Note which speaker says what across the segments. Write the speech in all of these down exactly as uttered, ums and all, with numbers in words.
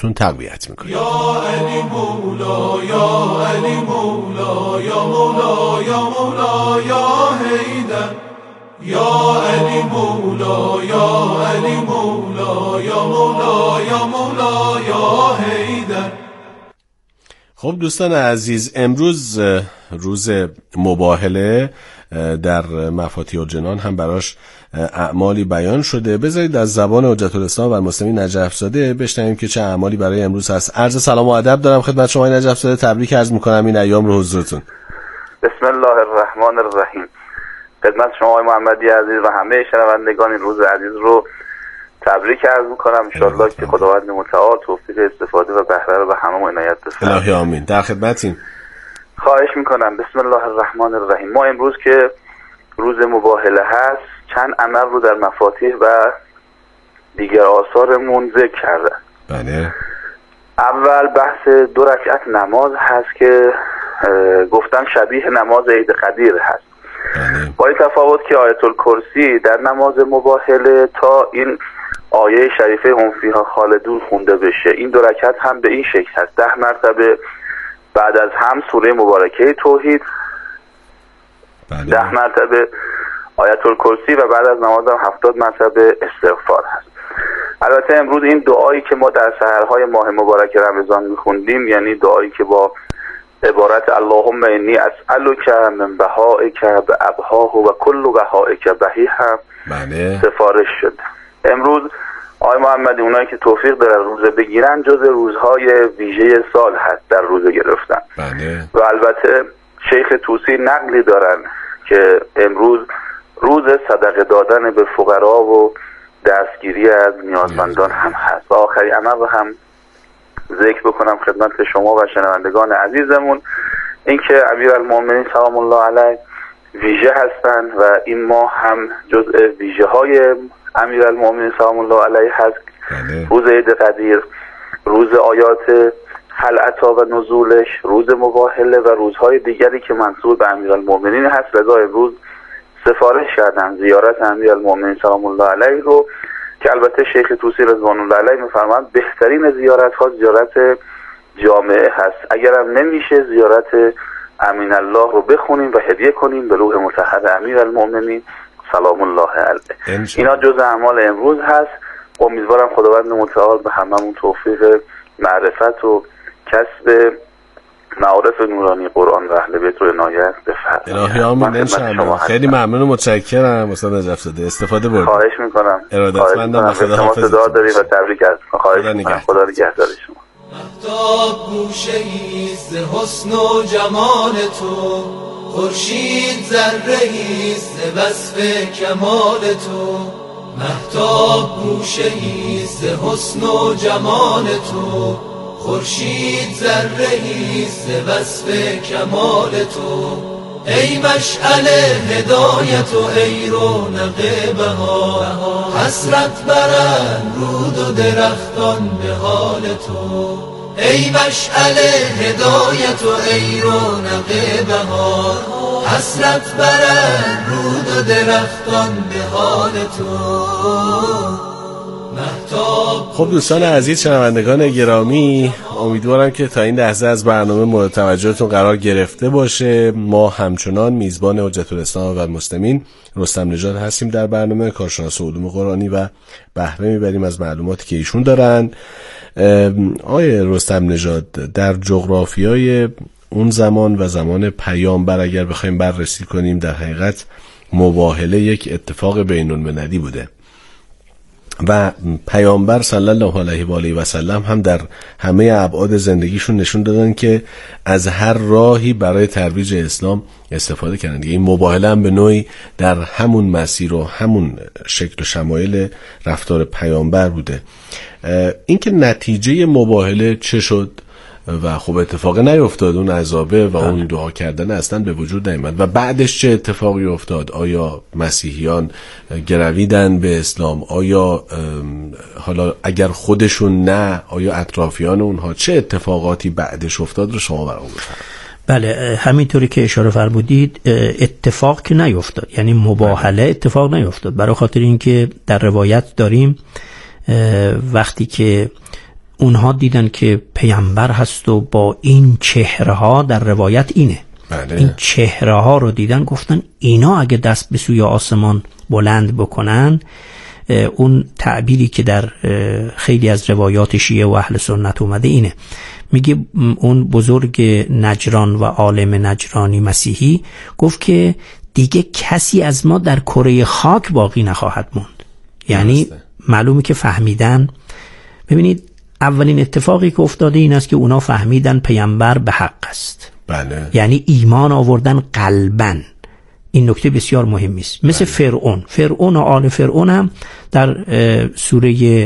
Speaker 1: براتون تقویت میکنیم.
Speaker 2: یا علی مولا یا علی مولا یا مولا یا مولا یا حیدر یا علی مولا یا علی مولا یا مولا یا مولا یا حیدر.
Speaker 1: خب دوستان عزیز، امروز روز مباهله در مفاتیح الجنان هم براش اعمالی بیان شده. بذارید از زبان حجت الاسلام و المسلمین نجف زاده بشنویم که چه اعمالی برای امروز هست. عرض سلام و ادب دارم خدمت شما نجف زاده، تبریک عرض میکنم این ایام رو حضورتون.
Speaker 3: بسم الله الرحمن الرحیم. خدمت شما محمدی عزیز و همه شنوندگان این روز عزیز رو تبریک عرض میکنم. انشالله که خداوند متعال توفیق استفاده و بهره رو به همه عنایت بفرماید.
Speaker 1: الهی آمین. در خدمتیم.
Speaker 3: خواهش میکنم. بسم الله الرحمن الرحیم. ما امروز که روز مباهله هست چند عمل رو در مفاتیح و دیگر آثارمون ذکر کردن.
Speaker 1: بله.
Speaker 3: اول بحث دو رکعت نماز هست که گفتن شبیه نماز عید قدیر هست.
Speaker 1: بله.
Speaker 3: با این تفاوت که آیت الکرسی در نماز مباهله تا این آیه شریفه هم فیها خالدون خونده بشه. این دو رکعت هم به این شکل هست: ده مرتبه بعد از هم سوره مبارکه توحید،
Speaker 1: بله.
Speaker 3: ده مرتبه آیت الکرسی و بعد از نماز هم هفتاد مرتبه استغفار هست. البته امروز این دعایی که ما در سحرهای ماه مبارک رمضان میخوندیم، یعنی دعایی که با عبارت اللهم انی اسألک من بهائک بابهاه و کل بهائک بهیها
Speaker 1: بله.
Speaker 3: سفارش شد. امروز آقای محمدی اونایی که توفیق دارن روزه بگیرن جز روزهای ویژه سال هست در روزه گرفتن.
Speaker 1: بله.
Speaker 3: و البته شیخ طوسی نقلی دارن که امروز روز صدقه دادن به فقرا و دستگیری از نیازمندان هم هست. و آخری عمل رو هم ذکر بکنم خدمت شما و شنوندگان عزیزمون، اینکه امیرالمومنین سلام الله علیه ویژه هستن و این ماه هم جزء ویژه های امیرالمومنین سلام الله علیه هست.
Speaker 1: بله.
Speaker 3: روز عید قدیر، روز آیات خلعتا و نزولش، روز مباهله و روزهای دیگری که منصوب به امیرالمومنین هست. لذا امروز سفارش کردن زیارت امیرالمومنین سلام الله علیه رو که البته شیخ طوسی رضوان الله علیه میفرمایند بهترین زیارت ها زیارت جامعه هست. اگرم نمیشه زیارت امین الله رو بخونیم و هدیه کنیم به روح مطهر امیرالمومنین سلام الله علیه. اینا جز اعمال امروز هست. امیدوارم خداوند متعال به هممون توفیق معرفت و کسب معارف نورانی قرآن و اهل بیت رو عنایت بفرمایید.
Speaker 1: الهی آمین انشاءالله. خیلی ممنون و متشکرم استاد نجف زاده، استفاده بردید.
Speaker 3: خواهش میکنم.
Speaker 1: ارادتمندم. خدا حافظ.
Speaker 3: دعا داری و تبریک از خواهش میکنم. خدا نگهدار شما.
Speaker 2: مهتاب گوشه‌ای ز حسن و جمال تو، خورشید ذره‌ای ز وصف کمال تو. مهتاب گوشه‌ای ز حسن و جمال تو، خورشید ذره‌ای ز وصف کمال تو. ای مشعل هدایت و ای رونق بهار، حسرت برند رود و درختان به حال تو. ای مشعل هدایت و ای رونق بهار، حسرت برند رود و درختان به حال تو.
Speaker 1: خب دوستان عزیز شنوندگان گرامی، امیدوارم که تا این لحظه از برنامه مورد توجهتون قرار گرفته باشه. ما همچنان میزبان حجت الاسلام و المسلمین رستم نژاد هستیم در برنامه، کارشناس علوم قرآنی و بهره میبریم از معلوماتی که ایشون دارن. آیه رستم نژاد، در جغرافیای اون زمان و زمان پیامبر اگر بخوایم بررسی کنیم، در حقیقت مباهله یک اتفاق بین المللی بوده و پیامبر صلی الله علیه و آله و سلم هم در همه ابعاد زندگیشون نشون دادن که از هر راهی برای ترویج اسلام استفاده کردن. این مباهله هم به نوعی در همون مسیر و همون شکل و شمایل رفتار پیامبر بوده. اینکه نتیجه مباهله چه شد و خب اتفاق نیفتاد، اون عذابه و اون دعا کردن اصلا به وجود نیامد. و بعدش چه اتفاقی افتاد؟ آیا مسیحیان گرویدن به اسلام؟ آیا حالا اگر خودشون نه، آیا اطرافیان اونها؟ چه اتفاقاتی بعدش افتاد رو شما برام بفرمایید.
Speaker 4: بله، همینطوری که اشاره فرمودید اتفاق که نیفتاد، یعنی مباهله اتفاق نیفتاد، برای خاطر اینکه در روایت داریم وقتی که اونها دیدن که پیامبر هست و با این چهره ها، در روایت اینه
Speaker 1: بله.
Speaker 4: این چهره ها رو دیدن، گفتن اینا اگه دست به سوی آسمان بلند بکنن، اون تعبیری که در خیلی از روایات شیعه و اهل سنت اومده اینه، میگه اون بزرگ نجران و عالم نجرانی مسیحی گفت که دیگه کسی از ما در کره خاک باقی نخواهد موند. یعنی معلومه که فهمیدن. ببینید اولین اتفاقی که افتاده این است که اونا فهمیدن پیامبر به حق است.
Speaker 1: بله.
Speaker 4: یعنی ایمان آوردن قلباً. این نکته بسیار مهمی است. مثل بله. فرعون فرعون و آل فرعون هم در سوره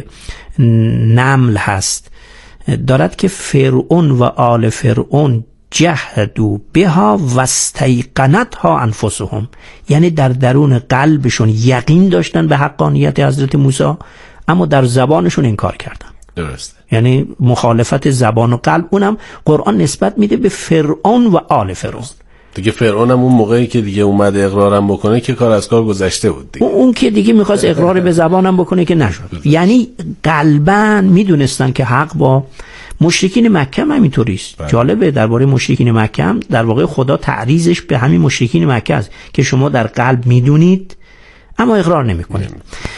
Speaker 4: نمل هست، دارد که فرعون و آل فرعون جهدوا بها واستیقنتها انفسهم، یعنی در درون قلبشون یقین داشتن به حقانیت حضرت موسی، اما در زبانشون انکار کردن.
Speaker 1: درسته.
Speaker 4: یعنی مخالفت زبان و قلب. اونم قرآن نسبت میده به فرعون و آل فرعون.
Speaker 1: دیگه فرعون هم اون موقعی که دیگه اومد اقرارم بکنه که کار از کار گذشته بود دیگه.
Speaker 4: اون که دیگه میخواست اقرار به زبانم بکنه که نشد. یعنی قلباً میدونستن که حق با مشرکین مکه هم همینطوری است. جالبه درباره مشرکین مکه هم در واقع خدا تعریضش به همین مشرکین مکه است که شما در قلب میدونید اما اقرار نمیکنید.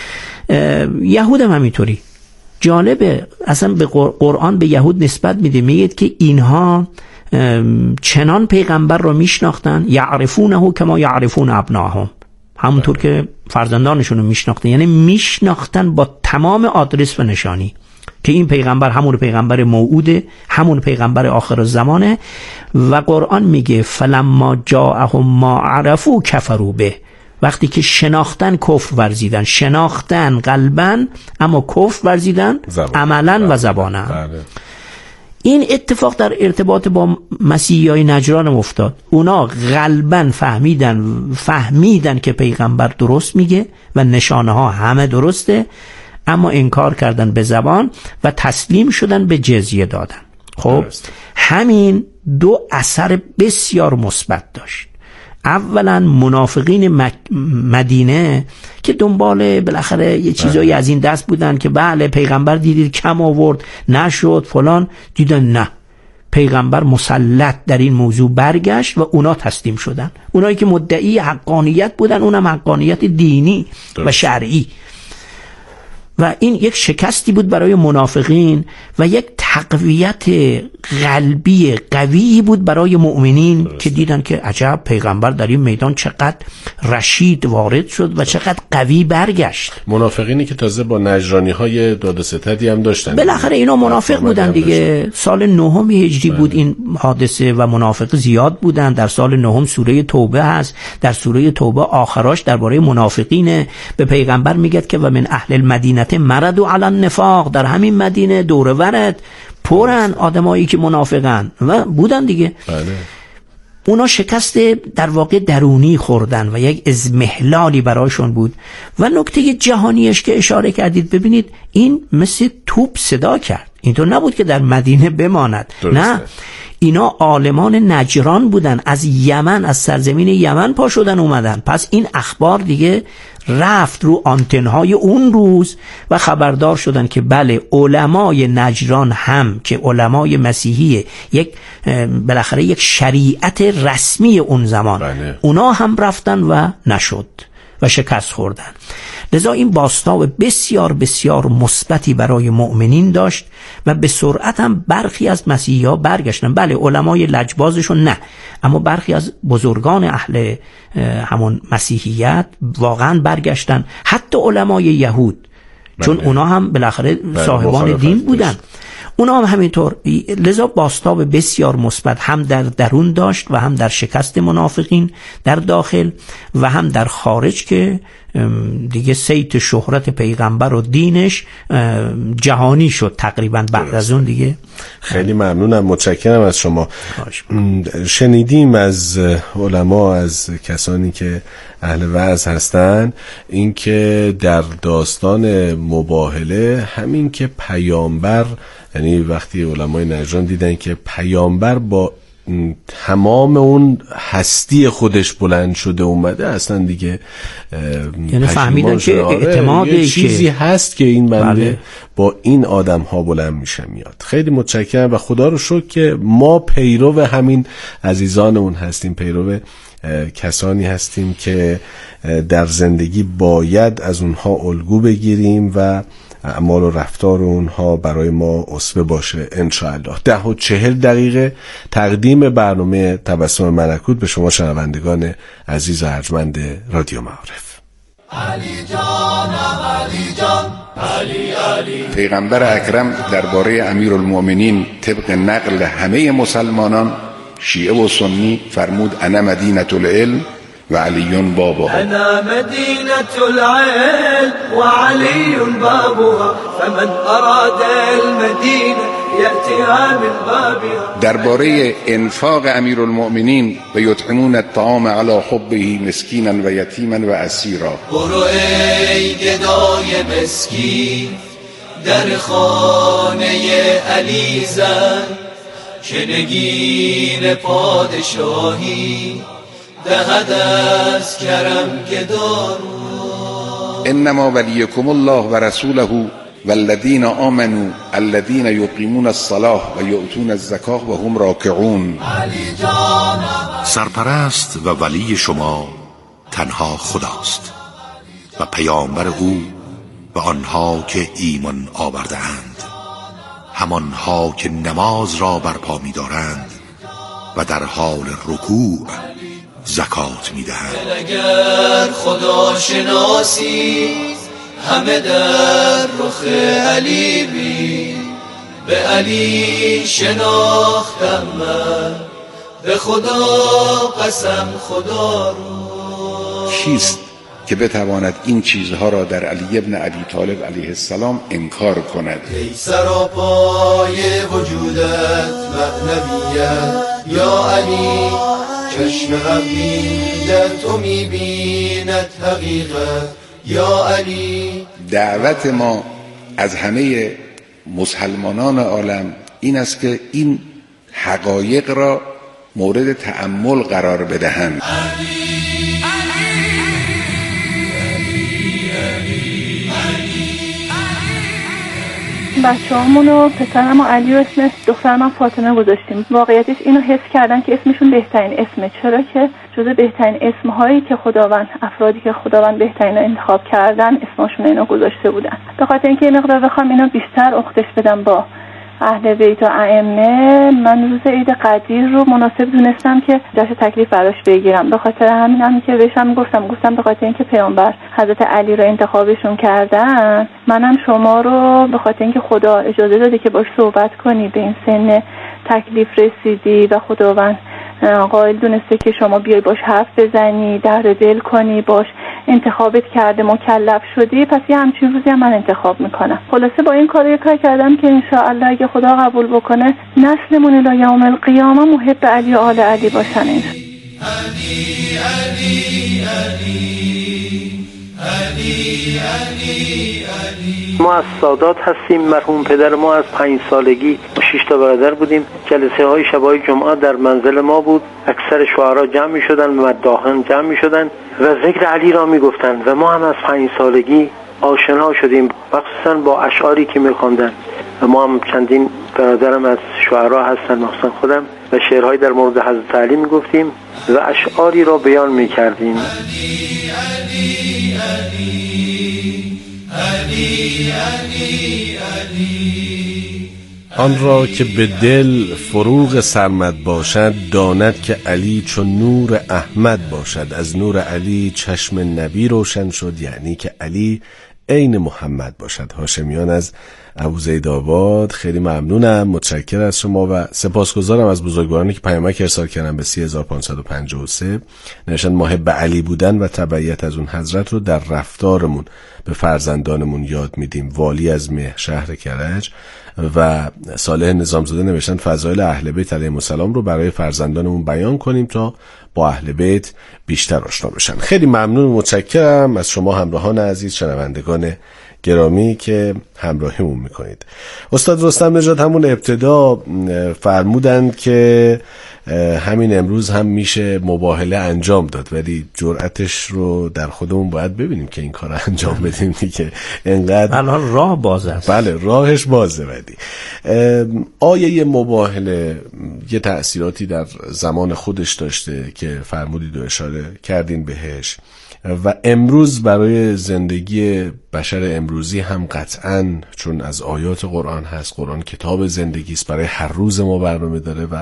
Speaker 4: یهود هم همینطوری. جالبه اصلا به قرآن به یهود نسبت میده، میگه که اینها چنان پیغمبر رو میشناختن، یعرفونه کما یعرفون ابناهم، همونطور که فرزندانشون رو میشناختن. یعنی میشناختن با تمام آدرس و نشانی که این پیغمبر همون پیغمبر موعوده، همون پیغمبر آخر الزمانه. و قرآن میگه فلما جاءهم ما عرفوا کفروا به، وقتی که شناختن کفر ورزیدن، شناختن قلباً اما کفر ورزیدن عملاً و زباناً. این اتفاق در ارتباط با مسیحیای نجران افتاد. اونا قلباً فهمیدن فهمیدن که پیغمبر درست میگه و نشانه ها همه درسته، اما انکار کردن به زبان و تسلیم شدن به جزیه دادن. خب درست. همین دو اثر بسیار مثبت داشت. اولا منافقین مک... مدینه که دنبال بالاخره یه چیزایی از این دست بودن که بله پیغمبر دیدید کم آورد نشد فلان، دیدن نه پیغمبر مسلط در این موضوع برگشت و اونا تسلیم شدن. اونایی که مدعی حقانیت بودن اونم حقانیت دینی درست. و شرعی. و این یک شکستی بود برای منافقین و یک تقویت قلبی قوی بود برای مؤمنین درست. که دیدن که عجب پیغمبر در این میدان چقدر رشید وارد شد و چقدر قوی برگشت.
Speaker 1: منافقینی که تازه با نجرانی های داد و ستدی هم داشتن،
Speaker 4: بالاخره اینا منافق بودن دیگه. سال نهم هجری بود این حادثه و منافق زیاد بودن. در سال نهم سوره توبه هست، در سوره توبه آخراش درباره منافقین به پیغمبر میگه که و من اهل المدینه مرضوا علی النفاق، در همین مدینه دور ورد پرن آدمایی که منافقن و بودن دیگه. بله. اونا شکست در واقع درونی خوردن و یک اضمحلالی برایشون بود. و نکته جهانیش که اشاره کردید، ببینید این مثل توپ صدا کرد، اینطور نبود که در مدینه بماند. درسته. نه، اینا عالمان نجران بودن، از یمن، از سرزمین یمن پا شدن اومدن. پس این اخبار دیگه رفت رو آنتنهای اون روز و خبردار شدن که بله علمای نجران هم که علمای مسیحی، یک بالاخره یک شریعت رسمی اون زمان، بله. اونا هم رفتن و نشد و شکست خوردن. لذا این باستاب بسیار بسیار مثبتی برای مؤمنین داشت و به سرعت هم برخی از مسیحی‌ها برگشتن. بله علمای لجبازشون نه، اما برخی از بزرگان اهل همون مسیحیت واقعا برگشتن، حتی علمای یهود، چون بله. اونا هم بالاخره صاحبان دین بودن، اونا هم همینطور. لذا باستاب بسیار مثبت هم در درون داشت و هم در شکست منافقین در داخل و هم در خارج که دیگه صیت شهرت پیغمبر و دینش جهانی شد تقریبا بعد از اون دیگه.
Speaker 1: خیلی ممنونم، متشکرم از شما. شنیدیم از علما، از کسانی که اهل وعظ هستن، این که در داستان مباهله همین که پیامبر، یعنی وقتی علمای نجران دیدن که پیامبر با تمام اون هستی خودش بلند شده اومده اصلا دیگه،
Speaker 4: یعنی فهمیدن که اعتماده
Speaker 1: یه چیزی
Speaker 4: که
Speaker 1: هست که این بنده
Speaker 4: بله.
Speaker 1: با این آدم ها بلند میشه میاد. خیلی متشکرم و خدا رو شکر که ما پیرو همین عزیزانمون هستیم، پیرو کسانی هستیم که در زندگی باید از اونها الگو بگیریم و اعمال و رفتار اونها برای ما اسوه باشه انشاءالله. ده و چهل دقیقه تقدیم برنامه تبسم ملکوت به شما شنوندگان عزیز و ارجمند رادیو معارف.
Speaker 2: علی جانم علی جان علی علی.
Speaker 5: پیغمبر اکرم درباره امیرالمؤمنین طبق نقل همه مسلمانان شیعه و سنی فرمود انا مدینة العلم و علی بابها.
Speaker 2: انا مدینة العلم و علی بابها فمن اراد المدینه یأتیها من بابها.
Speaker 5: درباره انفاق امیرالمؤمنین و یطعمون الطعام علی حبه مسکینا و یتیما و اسیرا.
Speaker 2: برو ای گدای مسکین در خانه علی زن که نگین پادشاهی دهد از کرم گدارو.
Speaker 5: انما ولیکم الله و رسوله والذین آمنوا الذین یقیمون الصلاة و یؤتون الزکاة و هم راکعون.
Speaker 6: سرپرست و ولی شما تنها خداست و پیامبر او و آنها که ایمان آورده اند، همانها که نماز را برپا می دارند و در حال رکوع زکات می دهند.
Speaker 2: اگر خدا شناسی همه در رخ علی بی، به علی شناختم من به خدا قسم خدا رو.
Speaker 5: کیست که بتواند این چیزها را در علی ابن ابی طالب علیه السلام انکار کند؟
Speaker 2: ای سراپای وجودت معنویت یا علی، چشم غمی در تو میبیند حقیقت یا علی.
Speaker 5: دعوت ما از همه مسلمانان عالم این است که این حقایق را مورد تأمل قرار بدهند.
Speaker 7: بچه همون و پسرم و علی و اسم دخترم هم فاطمه گذاشتیم. واقعیتش اینو حس کردن که اسمشون بهترین اسمه، چرا که جزو بهترین اسمهایی که خداوند، افرادی که خداوند بهترین رو انتخاب کردن اسمشون اینو گذاشته بودن. به خاطر اینکه یه مقدار بخوام اینو بیشتر اختش بدم با اهل بیت و ائمه، من روز عید قدیر رو مناسب دونستم که جشن تکلیف براش بگیرم. به خاطر همین هم که بهشم گفتم گفتم به خاطر اینکه پیامبر حضرت علی رو انتخابشون کردن، منم شما رو به خاطر اینکه خدا اجازه داده که باش صحبت کنی، به این سن تکلیف رسیدی و خداوند قائل دونسته که شما بیای باش حرف بزنی، درد دل کنی، باش انتخابت کرده، مکلف شدی، پس یه همچین روزی هم من انتخاب میکنم. خلاصه با این کار یه کار کردم که انشاءالله اگه خدا قبول بکنه نسلمون الی یوم القیامه محب علی و آل علی باشن. علی
Speaker 2: علی علی علی علی علی.
Speaker 8: ما از سادات هستیم. مرحوم پدر ما از پنج سالگی شش تا برادر بودیم. جلسه های شبای جمعه در منزل ما بود. اکثر شعرا جمع می شدن و مداحان جمع می شدن و ذکر علی را می گفتن و ما هم از پنج سالگی آشنا شدیم، مخصوصا با اشعاری که می خواندن و ما هم چندین برادرم از شعرا هستن، مخصوصا خودم، و شعرهای در مورد حضرت علی می گفتیم و اشعاری را بیان می کردیم.
Speaker 2: علی علی علی علی علی علی.
Speaker 1: آن را که به دل فروغ سرمد باشد، داند که علی چون نور احمد باشد. از نور علی چشم نبی روشن شد، یعنی که علی عین محمد باشد. هاشمیان از ابوزیدآباد، خیلی ممنونم، متشکرم از شما و سپاسگزارم از بزرگوارانی که پیامک ارسال کردن به سه هزار و پانصد و پنجاه و سه. نوشتن محب علی بودن و تبعیت از اون حضرت رو در رفتارمون به فرزندانمون یاد میدیم. والی از مه شهر کرج و صالح نظامزاده نوشتن فضایل اهل بیت علیهم السلام رو برای فرزندانمون بیان کنیم تا با اهل بیت بیشتر آشنا بشن. خیلی ممنون و متشکرم از شما همراهان عزیز، شنوندگان گرامی که همراهیمون میکنید. استاد رستم نژاد همون ابتدا فرمودند که همین امروز هم میشه مباهله انجام داد، ولی جرأتش رو در خودمون باید ببینیم که این کار انجام بدیم دیگه. انقدر
Speaker 4: الان راه باز است.
Speaker 1: بله راهش بازه. ولی آیه مباهله یه تأثیراتی در زمان خودش داشته که فرمودید و اشاره کردین بهش و امروز برای زندگی بشر امروزی هم قطعاً، چون از آیات قرآن هست، قرآن کتاب زندگی است، برای هر روز ما برنامه داره و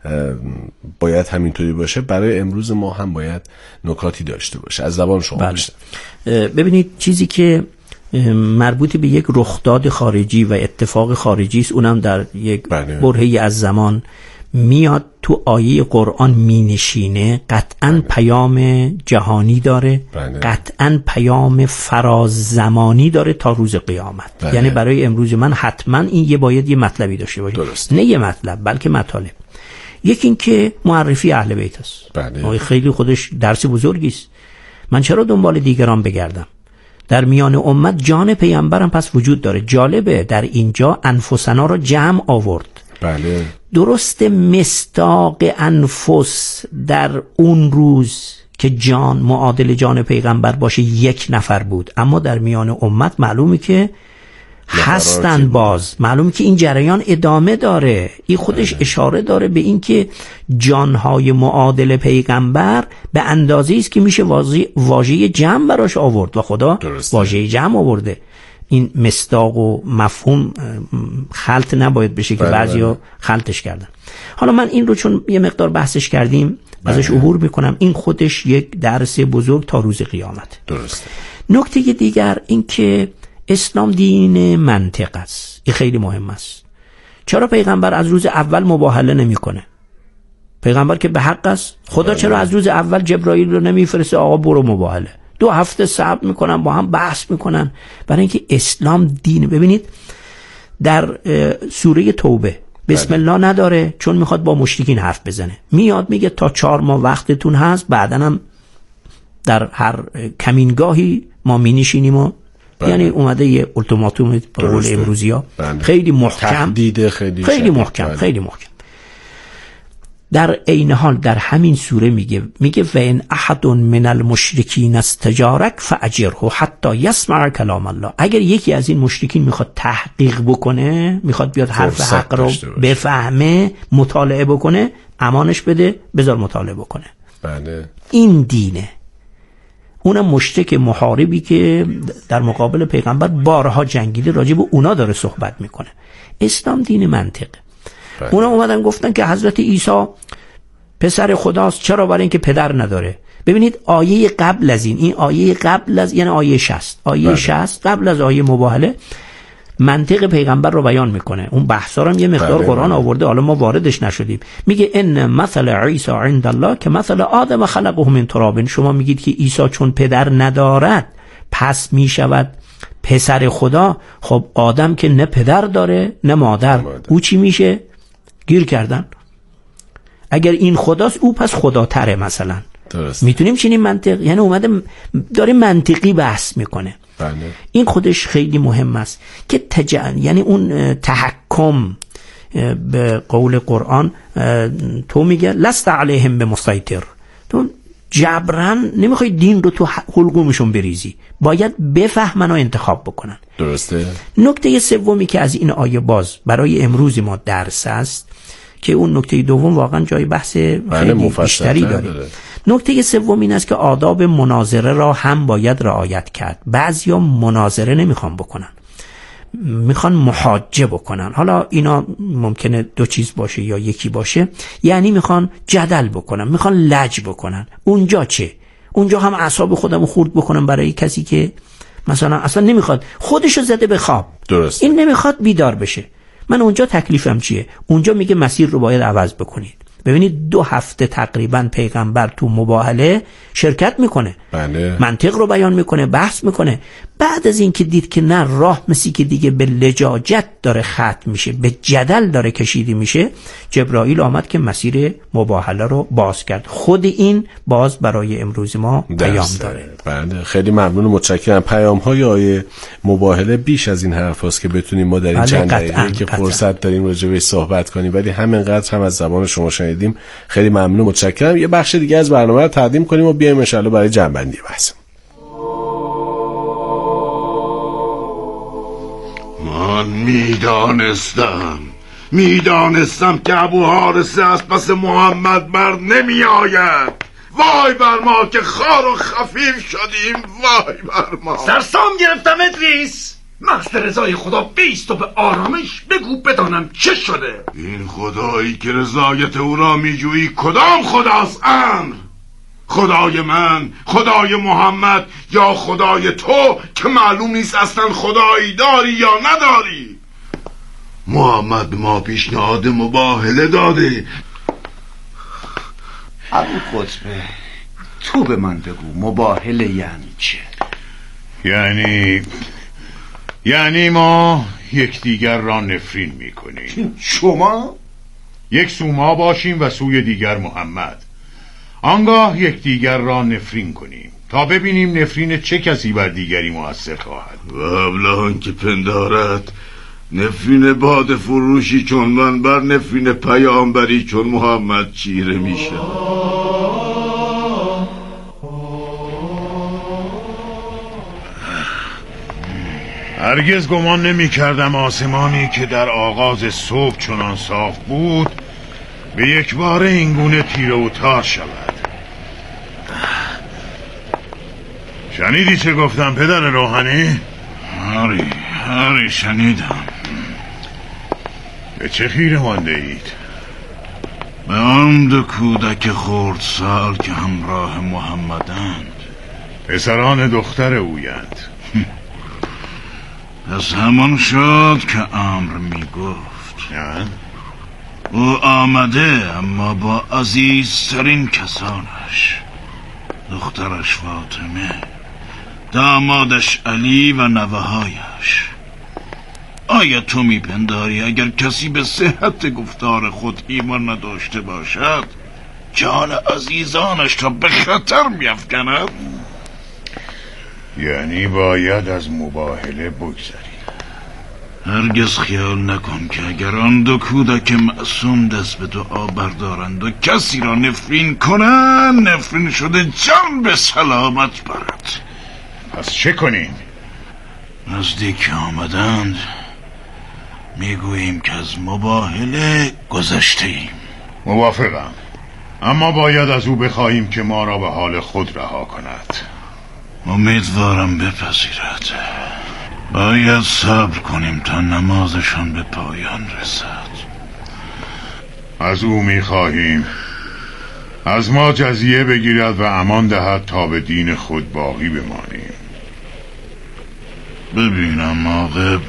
Speaker 1: باید همینطوری باشه. برای امروز ما هم باید نکاتی داشته باشه. از زبان شما
Speaker 4: بله.
Speaker 1: بشتم.
Speaker 4: ببینید چیزی که مربوط به یک رخداد خارجی و اتفاق خارجی است، اونم در یک برهه‌ای از زمان میاد تو آیه قرآن می نشینه، قطعاً بله. پیام جهانی داره، بله. قطعاً پیام فراز زمانی داره تا روز قیامت. بله. یعنی برای امروز من حتماً این یه باید یه مطلبی داشته باشه. درست. نه یه مطلب بلکه مطالب. یکی این که معرفی اهل بیت است. بله. خیلی خودش درس بزرگی است. من چرا دنبال دیگران بگردم؟ در میان امت جان پیامبرم پس وجود داره. جالبه در اینجا انفسنا رو جمع آورد.
Speaker 1: بله.
Speaker 4: درست مصداق انفس در اون روز که جان معادل جان پیغمبر باشه یک نفر بود، اما در میان امت معلومه که هستن باز، معلومه که این جریان ادامه داره. این خودش بله. اشاره داره به این که جانهای معادل پیغمبر به اندازه‌ای است که میشه واژه جمع براش آورد و خدا واژه جمع آورده. این مصداق و مفهوم خلط نباید بشه که بعضیا خلطش کردن. حالا من این رو چون یه مقدار بحثش کردیم بله. ازش عبور میکنم. این خودش یک درس بزرگ تا روز قیامت.
Speaker 1: درسته.
Speaker 4: نکته دیگر این که اسلام دین منطق است. این خیلی مهم است. چرا پیغمبر از روز اول مباهله نمیکنه؟ پیغمبر که به حق است. خدا بله. چرا از روز اول جبرائیل رو نمیفرسته آقا برو مباهله؟ دو هفته صبر میکنن، با هم بحث میکنن، برای اینکه اسلام دین. ببینید در سوره توبه بسم الله نداره چون میخواد با مشرکین حرف بزنه. میاد میگه تا چهار ماه وقتتون هست، بعدن هم در هر کمینگاهی ما مینشینیم و بله. یعنی اومده یه التیماتوم به قول امروزی ها بله. خیلی محکم،
Speaker 1: تهدید خیلی
Speaker 4: خیلی محکم بله. خیلی محکم. در عین حال در همین سوره میگه میگه و ان احد من المشرکین استجارک فاجره حتی یسمع کلام الله. اگر یکی از این مشرکین میخواد تحقیق بکنه، میخواد بیاد حرف حق رو بفهمه، مطالعه بکنه، امانش بده، بذار مطالعه بکنه.
Speaker 1: بله.
Speaker 4: این دینه. اونم مشرک محاربی که در مقابل پیغمبر بارها جنگیده، راجع به اونا داره صحبت میکنه. اسلام دین منطقه. اونا اومدن گفتن که حضرت عیسی پسر خداست. چرا؟ برای اینکه پدر نداره. ببینید آیه قبل از این این آیه قبل از یعنی آیه شصت آیه بله. شصت قبل از آیه مباهله منطق پیغمبر رو بیان میکنه. اون بحثا رو هم یه مقدار بله. قرآن آورده، حالا ما واردش نشدیم. میگه ان مثل عیسی عند الله که مثل آدم خلقه من تراب. شما میگید که عیسی چون پدر ندارد پس میشود پسر خدا. خب آدم که نه پدر داره نه مادر, مادر. او چی میشه؟ گیر کردن. اگر این خداست او پس خداتره مثلا. درست. میتونیم چنین منطق، یعنی اومده داره منطقی بحث میکنه. بله. این خودش خیلی مهم است که تجن یعنی اون تحکم به قول قرآن تو میگه لست علیهم بمسیطر. تو جبران نمیخوای دین رو تو حلقومشون بریزی، باید بفهمن و انتخاب بکنن. درسته. نکته سومی که از این آیه باز برای امروز ما درس است که اون نکته دوم واقعا جای بحث خیلی بیشتری داره. نکته سوم این است که آداب مناظره را هم باید رعایت کرد. بعضیا مناظره نمیخوان بکنن، میخوان محاجه بکنن. حالا اینا ممکنه دو چیز باشه یا یکی باشه، یعنی میخوان جدل بکنن، میخوان لج بکنن. اونجا چه؟ اونجا هم اعصاب خودمو خورد بکنم برای کسی که مثلا اصلا نمیخواد، خودشو زده به خواب. درست. این نمیخواد بیدار بشه. من اونجا تکلیفم چیه؟ اونجا میگه مسیر رو باید عوض بکنید. ببینید دو هفته تقریبا پیغمبر تو مباهله شرکت میکنه. بله. منطق رو بیان میکنه، بحث میکنه. بعد از این که دید که نه، راه مثل که دیگه به لجاجت داره ختم میشه، به جدل داره کشیده میشه، جبرائیل آمد که مسیر مباهله رو باز کرد. خود این باز برای امروز ما پیام داره.
Speaker 1: بله، خیلی ممنون و متشکرم. پیام های آیه مباهله بیش از این حرف هست که بتونیم ما در این چند دقیقه که فرصت داریم راجع بهش صحبت کنیم، ولی همینقدر هم از زبان شما شنیدیم. خیلی ممنون و متشکرم. یه بخش دیگه از برنامه رو تقدیم کنیم و بیایم ان شاء الله برای جنبندی بحث.
Speaker 9: من میدانستم میدانستم که ابو حارثه از پس محمد بر نمی آید. وای بر ما که خار و خفیف شدیم، وای بر ما.
Speaker 10: سرسام گرفتم ادریس. مقصد رضای خدا بیست و به آرامش بگو بدانم چه شده.
Speaker 9: این خدایی که رضایت او را میجویی کدام خداست؟ امر خدای من، خدای محمد، یا خدای تو که معلوم نیست اصلا خدایی داری یا نداری؟ محمد ما پیشنهاد مباهله داده.
Speaker 11: ابو قطبه، تو به من بگو مباهله یعنی چه؟
Speaker 12: یعنی یعنی ما یکدیگر را نفرین میکنیم.
Speaker 11: شما؟
Speaker 12: یک سو ما باشیم و سوی دیگر محمد. آنگاه یکدیگر را نفرین کنیم تا ببینیم نفرین چه کسی بر دیگری مؤثر خواهد.
Speaker 9: و ابلهان که پندارد نفرین باد فروشی چون من بر نفرین پیامبری چون محمد چیره میشه.
Speaker 12: هرگز گمان نمی کردم آسمانی که در آغاز صبح چنان صاف بود به یک بار اینگونه تیره و تار شود. شنیدی چه گفتم پدر روحانی؟
Speaker 9: آری آری شنیدم.
Speaker 12: به چه خیره مانده اید؟
Speaker 9: به آن دو کودک خردسال که همراه محمدند.
Speaker 12: پسران دختر اویند.
Speaker 9: پس همان شد که امر می گفت. او آمده، اما با عزیزترین کسانش، دخترش فاطمه، دامادش علی و نوه‌هایش. آیا تو میپنداری اگر کسی به صحت گفتار خود ایمان نداشته باشد جان عزیزانش را به خطر می‌افکند؟
Speaker 12: یعنی باید از مباهله بگذری.
Speaker 9: هرگز خیال نکن که اگر آن دو کودک معصوم دست به دعا بردارند و کسی را نفرین کنند، نفرین شده جان به سلامت برد.
Speaker 12: پس چه کنیم؟
Speaker 9: نزدیک آمدند میگوییم که از مباهله گذشته ایم.
Speaker 12: موافقم، اما باید از او بخواهیم که ما را به حال خود رها کند.
Speaker 9: امیدوارم بپذیرد. باید صبر کنیم تا نمازشان به پایان رسد.
Speaker 12: از او میخواهیم از ما جزیه بگیرد و امان دهد تا به دین خود باقی بمانیم.
Speaker 9: ببینم عاقب،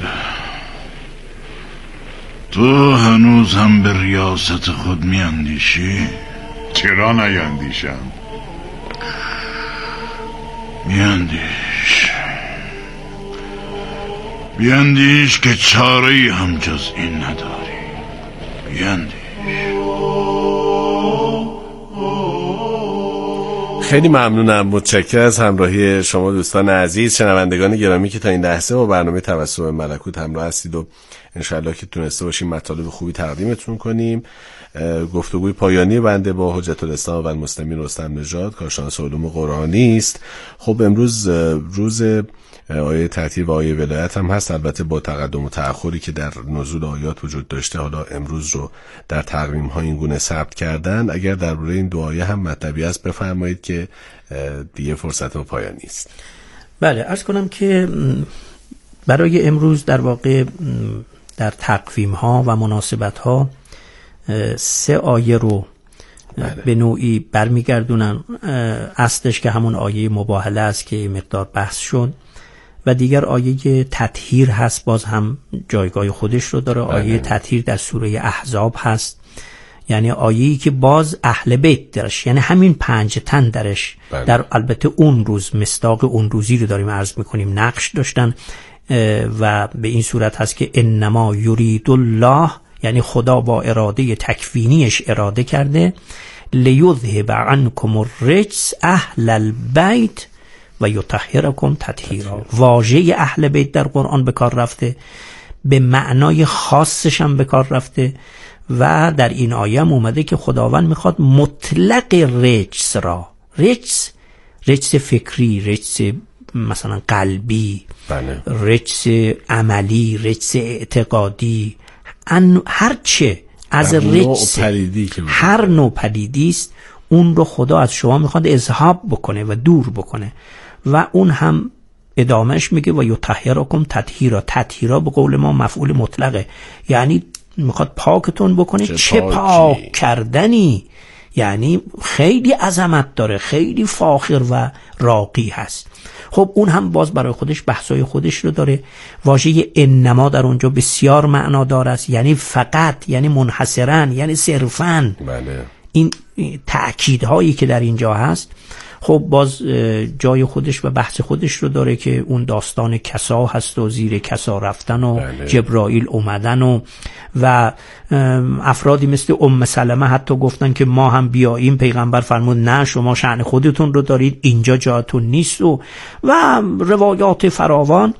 Speaker 9: تو هنوز هم به ریاست خود میاندیشی؟
Speaker 12: چرا نیندیشم؟
Speaker 9: بیاندیش بیاندیش که چاره‌ای هم جز این نداری. بیاندیش.
Speaker 1: خیلی ممنونم، متشکرم از همراهی شما دوستان عزیز، شنوندگان گرامی که تا این لحظه با برنامه توسط ملکوت همراه هستید و انشالله که تونسته باشیم مطالب خوبی تقدیمتون کنیم. گفتگوی پایانی بنده با حجت الاسلام و المسلمین رستم نژاد، کارشناس علوم قرآنی است. خب امروز روز آیه ترتیب و آیه ولایت هم هست، البته با تقدم و تأخری که در نزول آیات وجود داشته حالا امروز رو در تقویم ها این گونه ثبت کردن. اگر درباره این دو آیه هم مطلبی است بفرمایید که دیگه فرصت و پایانی است.
Speaker 4: بله، عرض کنم که برای امروز در واقع در تقویم ها و مناسبت ها سه آیه رو بله. به نوعی برمیگردونن. اصلش که همون آیه مباهله است که مقدار بحث شد و دیگر آیه تطهیر هست، باز هم جایگاه خودش رو داره. بله. آیه تطهیر در سوره احزاب هست یعنی آیه‌ای که باز اهل بیت درش، یعنی همین پنج تن درش بله. در البته اون روز مصداق اون روزی رو داریم عرض میکنیم نقش داشتن و به این صورت هست که انما یرید الله، یعنی خدا با اراده تکوینیش اراده کرده لیذهب عنکم الرجس اهل البیت و یطهرکم تطهیرا. واژه اهل بیت در قرآن به کار رفته، به معنای خاصش هم به کار رفته و در این آیه هم اومده که خداوند میخواد مطلق رجس را، رجس رجس فکری، رجس مثلا قلبی، بله. رجس عملی، رجس اعتقادی، هر چه از رجس هر نوع پلیدی است اون رو خدا از شما میخواد اذهاب بکنه و دور بکنه و اون هم ادامهش میگه و یطهرکم تطهیرا. تطهیرا به قول ما مفعول مطلقه، یعنی میخواد پاکتون بکنه. چه, چه پاک کردنی، یعنی خیلی عظمت داره، خیلی فاخر و راقی هست. خب اون هم باز برای خودش بحثای خودش رو داره. واژه انما در اونجا بسیار معنادار است، یعنی فقط، یعنی منحصرا، یعنی صرفاً. بله. این تأکیدهایی که در اینجا هست خب باز جای خودش و بحث خودش رو داره که اون داستان کسا هست و زیر کسا رفتن و بله. جبرائیل اومدن و و افرادی مثل ام سلمه حتی گفتن که ما هم بیاییم. پیغمبر فرمود نه، شما شأن خودتون رو دارید، اینجا جاتون نیست و و روایات فراوان.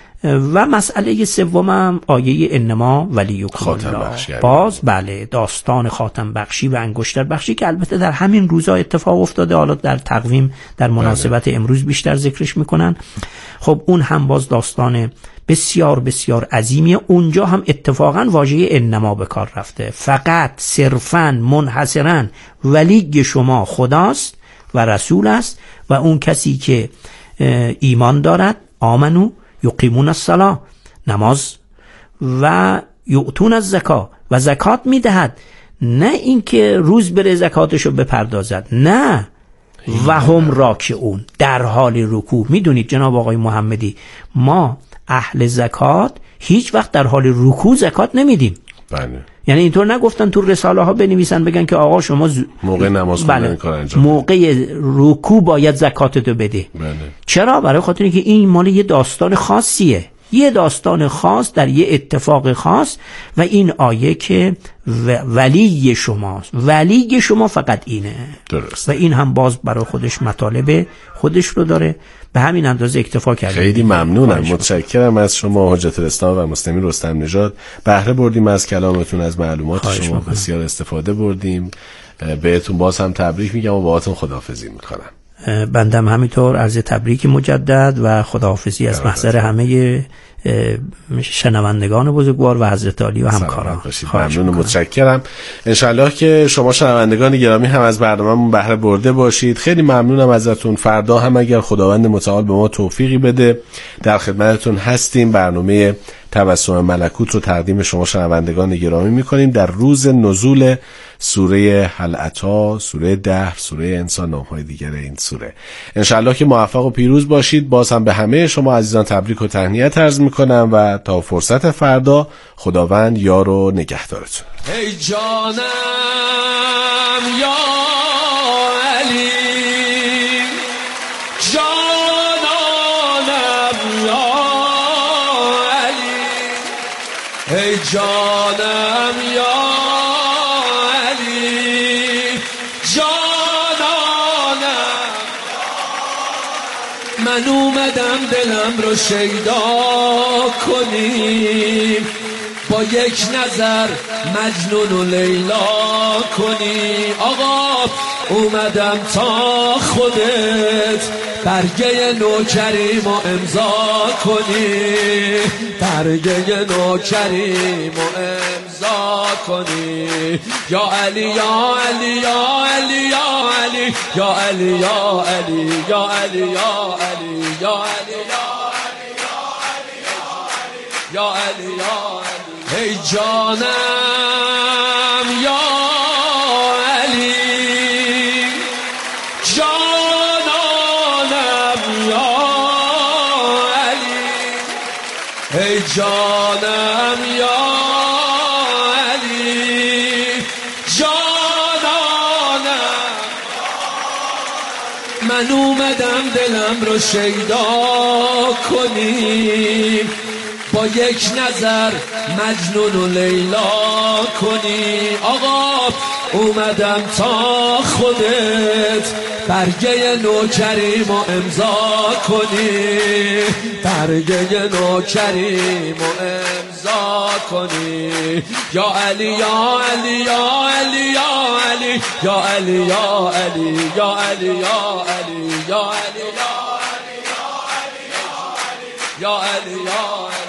Speaker 4: و مسئله سومم آیه انما ولیکم الله، باز بله داستان خاتم بخشی و انگشتر بخشی که البته در همین روزا اتفاق افتاده، حالا در تقویم در مناسبت بله. امروز بیشتر ذکرش میکنن. خب اون هم باز داستان بسیار بسیار عظیمیه. اونجا هم اتفاقا واژه انما به کار رفته، فقط صرفاً منحصراً ولی شما خداست و رسول است و اون کسی که ایمان دارد، آمنو یقیمون الصلاة، نماز و یؤتون الزکات و زکات میدهد، نه اینکه روز بره زکاتشو بپردازد، نه و هم راکعون، در حال رکوع. میدونید جناب آقای محمدی ما اهل زکات هیچ وقت در حال رکوع زکات نمیدیم. بله. یعنی اینطور نگفتن تو رساله ها بنویسن بگن که آقا شما ز... موقع نماز بله. کار انجام موقع رکوع باید زکاتتو بده. بله. چرا؟ برای خاطر اینکه این مال یه داستان خاصیه، یه داستان خاص در یه اتفاق خاص و این آیه که ولی شماست، ولی شما فقط اینه. درست. و این هم باز برای خودش مطالب خودش رو داره. به همین اندازه اکتفا کردیم. خیلی ممنونم، متشکرم از شما حجت الاسلام و مسلمین رستم نژاد. بهره بردیم از کلامتون، از معلومات شما مکنم. بسیار استفاده بردیم. بهتون باز هم تبریک میگم و باهاتون خداحافظی میکنم. بندم همینطور عرض تبریک مجدد و خداحافظی از محضر همه شنوندگان بزرگوار و حضرت علی و همکاران. ممنون و متشکرم. انشالله که شما شنوندگان گرامی هم از برنامه‌مون بهره برده باشید. خیلی ممنونم ازتون. فردا هم اگر خداوند متعال به ما توفیقی بده در خدمتتون هستیم. برنامه تبسم ملکوت رو تقدیم شما شنوندگان گرامی میکنیم در روز نزول سوره هل اتی، سوره دهر، سوره انسان، نام‌های دیگر این سوره. انشالله که موفق و پیروز باشید. باز هم به همه شما عزیزان تبریک و تهنیت عرض میکنم و تا فرصت فردا خداوند یار و نگهدارتون.
Speaker 2: ای جانم یا علی، جانانم یا علی، ای جانم یا من اومدم دلم رو شیدا کنیم، با یک نظر مجنون و لیلا کنی. آقا اومدم تا خودت برگه نوکریم و امضا کنی، برگه نوکریم و امضا کنی. یا علی یا علی یا علی یا علی یا علی یا علی یا علی یا علی یا علی یا علی یا علی. ای جانم یا علی، جانانم یا علی، ای جانم یا علی، جانانم
Speaker 13: من اومدم دلم رو شیدا کنیم، با یک نظر مجنون و لیلا کنی. آقا اومدم تا خودت برگه نوکریم و امضا کنی، برگه نوکریم و امضا کنی. یا علی یا علی یا علی یا علی یا علی یا علی یا علی یا علی یا علی یا علی یا علی یا علی